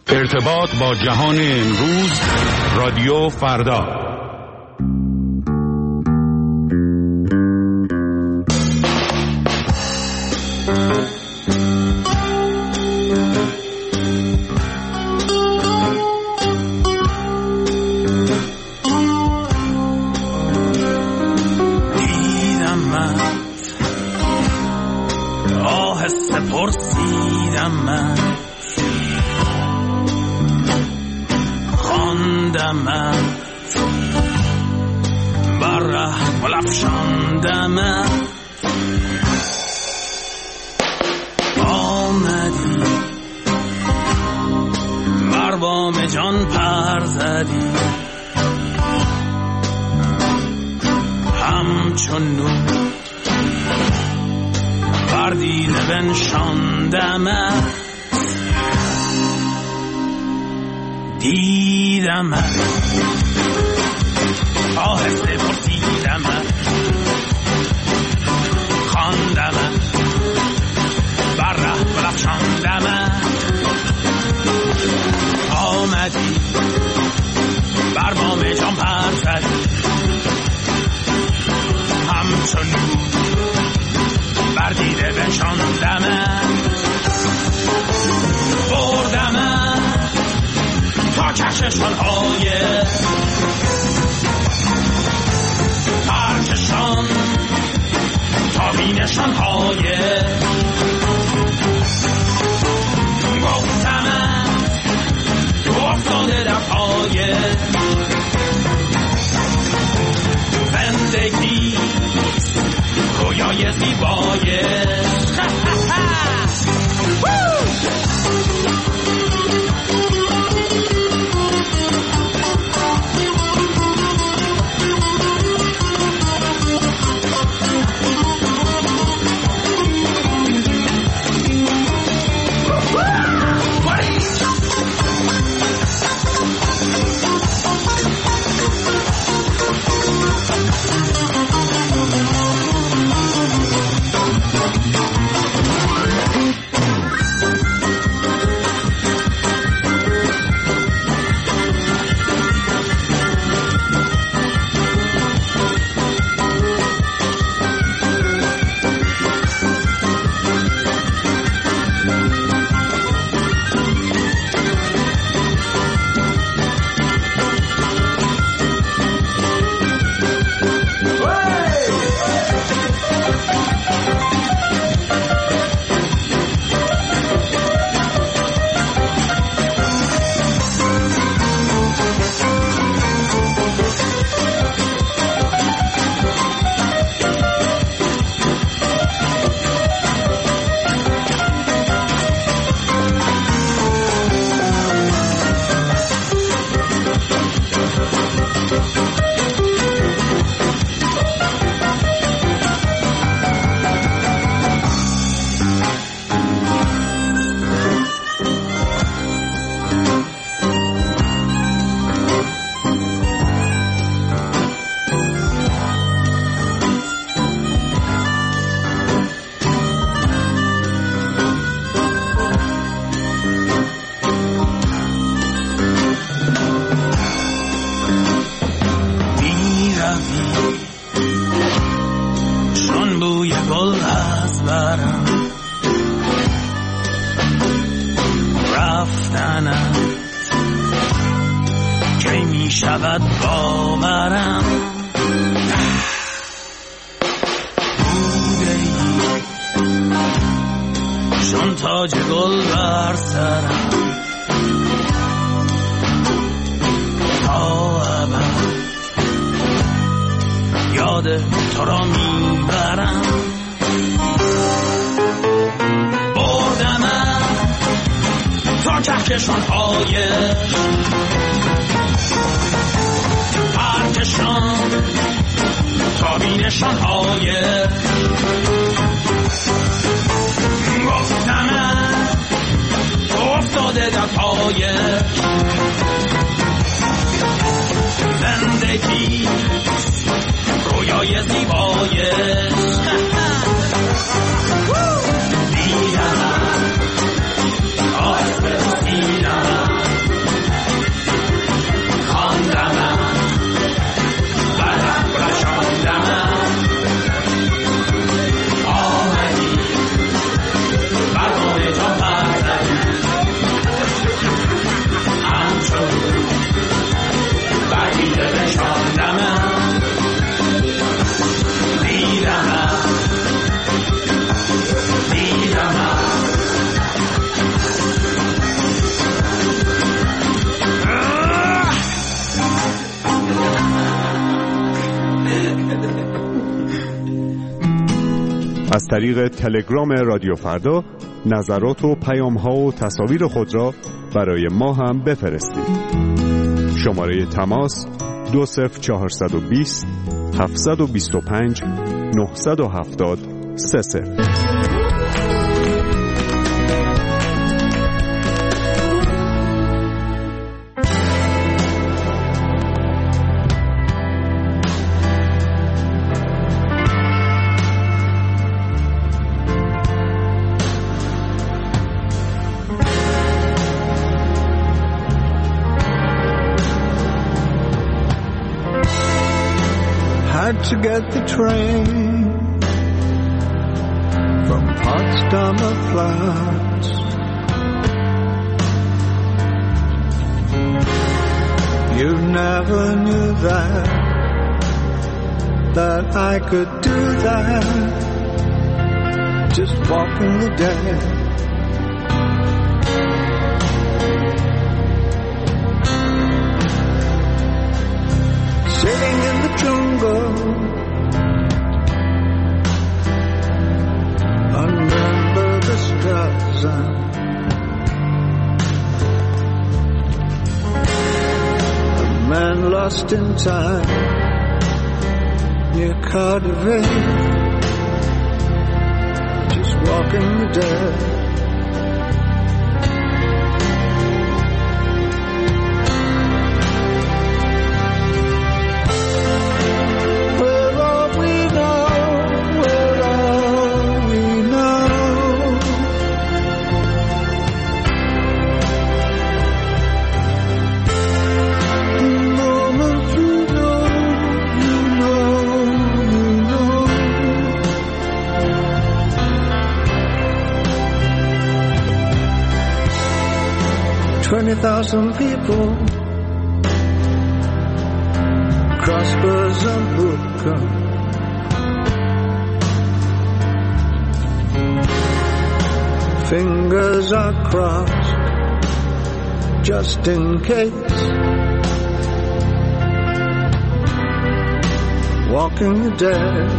ارتباط با جهان امروز، رادیو فردا. دیدم من آهسته پرسیدم من خواندم بر ره بلفشاندم آمدی بر بام جان پر زدی همچون نور بر دیده بنشاندم دیدم آهسته پرسیدم خواندم بر ره بلفشاندم آمدی بر بام جان پر زدی همچون بر دیده بنشاندم بردم تا کششان های پرکشان تا بینشان های گفتم تو افتاده در پای زندگی رویای زیبای تو را میبرم بردم تا کهکشان های پرکشان تا بینشان های گفتم افتاده در پای زندگی رویای زیبای دیدم آهسته دیدم طریق تلگرام رادیو فردا نظرات و پیام‌ها و تصاویر خود را برای ما هم بفرستید. شماره تماس 20420 725 970 30. To get the train from Potsdamer Platz. You never knew that I could do that, just walking the dead. Sitting in the jungle under the Straßen, a man lost in time near Cardiff, just walking the dead. $20,000 people crossbows and hookah, fingers are crossed just in case, walking the dead.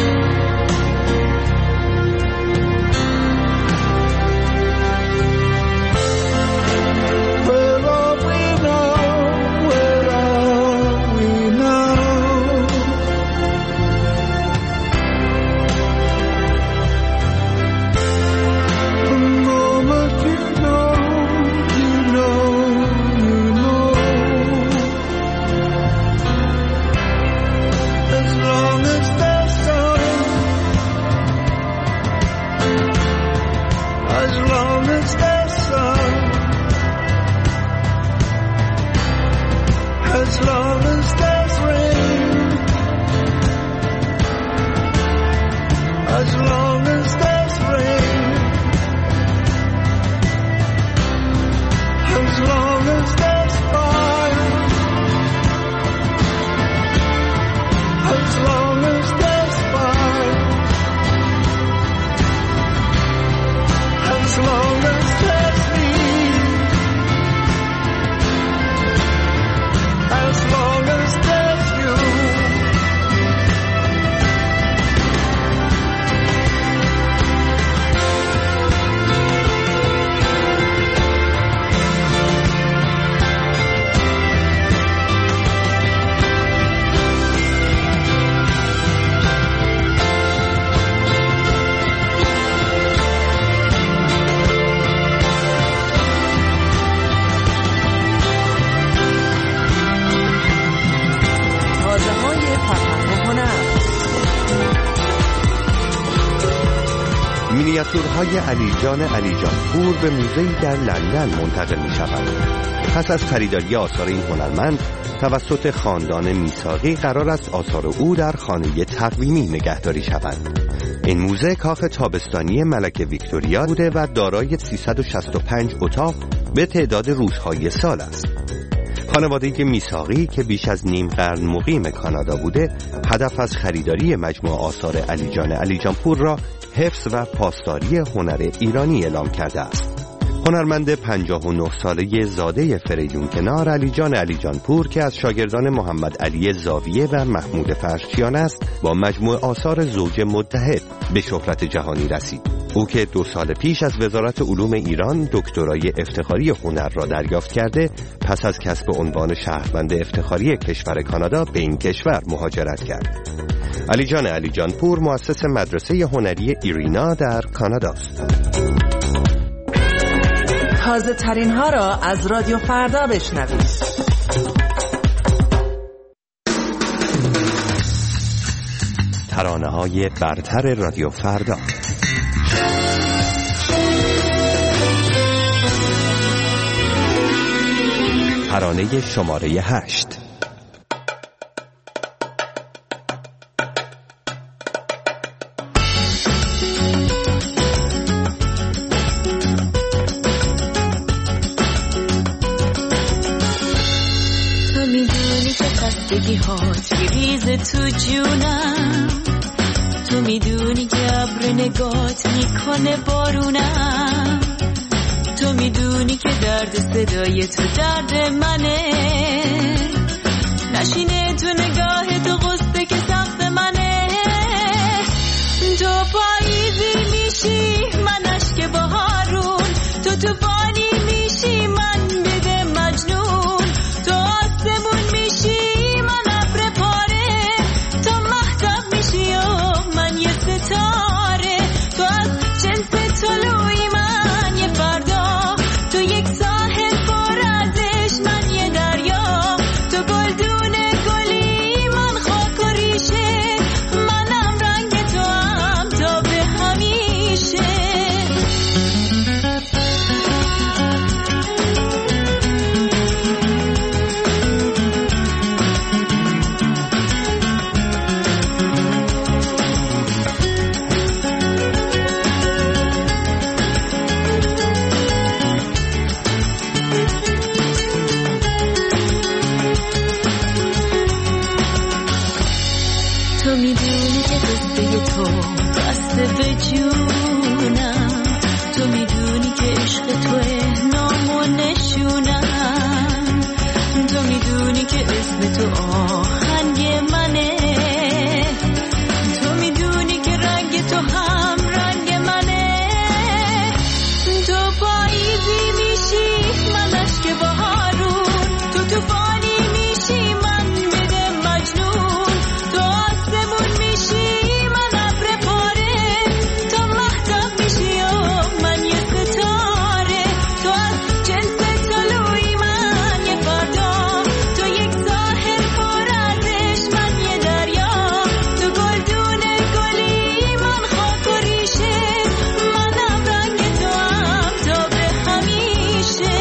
مینیاتورهای علیجان علیجانپور به موزه‌ای در لندن منتقل می‌شوند. پس از خریداری آثار این هنرمند توسط خاندان میثاقی قرار است آثار او در خانه تقویمی نگهداری شوند. این موزه کاخ تابستانی ملکه ویکتوریا بوده و دارای 365 اتاق به تعداد روزهای سال است. خانواده میثاقی که بیش از نیم قرن مقیم کانادا بوده، هدف از خریداری مجموعه آثار علیجان علیجانپور را حفظ و پاسداری هنر ایرانی اعلام کرده است. هنرمند 59 ساله زاده فریدون کنار علی جان پور که از شاگردان محمد علی زاویه و محمود فرشچیان است، با مجموع آثار زوج متحد به شهرت جهانی رسید. او که 2 سال پیش از وزارت علوم ایران دکترای افتخاری هنر را دریافت کرده، پس از کسب عنوان شهروند افتخاری کشور کانادا به این کشور مهاجرت کرد. علی جان پور مؤسس مدرسه هنری ایرینا در کانادا است. تازه ترین ها را از رادیو فردا بشنوید. ترانه های برتر رادیو فردا. ترانه شماره 8. تو جونم، تو میدونی که ابر نگات میکنه بارونم، تو میدونی که درد صدای تو درد منه، نشینه تو نگاه تو غصه که سخت منه، تو پاییزی میشی من اشک بهارون، تو طوفانی میشی من بده مجنون، تو آسمون میشی تو از جنس طلوعی من یه فردا، تو یک ساحل پر ارزش من یه دریا، تو گلدون گلی من خاک و ریشه، منم رنگ تو هم تا به همیشه. تو میدونی که قصه تو بسته به جونم، تو میدونی که عشق توه نام و نشونم، تو میدونی که اسم تو آهنگ منه، تو میدونی که رنگ تو هم رنگ منه، تو پاییزی میشی من اشک بهارون، تو طوفانی میشی من بده مجنون، تو آسمون میشی من ابر پاره، تو مهتاب میشی و من یه ستاره، تو از جنس طلوعی من یه فردا، تو یک ساحل پر ارزش من یه دریا، تو گلدون گلی من خاک و ریشه، منم رنگ تو هم تا به همیشه.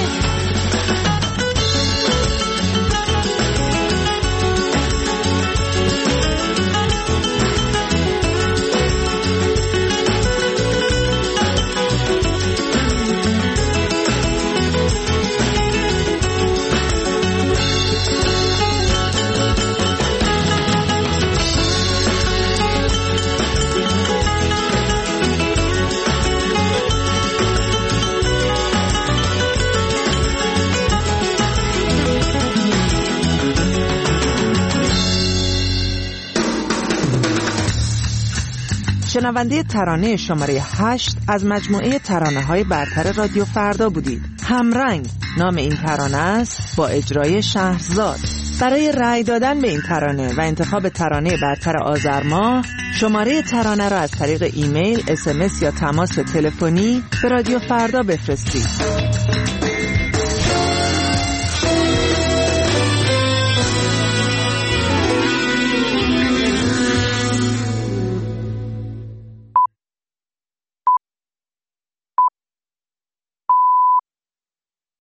شنونده ترانه شماره 8 از مجموعه ترانه‌های برتر رادیو فردا بودید. همرنگ نام این ترانه است با اجرای شهرزاد. برای رأی دادن به این ترانه و انتخاب ترانه برتر آذر ماه، شماره ترانه را از طریق ایمیل، SMS یا تماس تلفنی به رادیو فردا بفرستید.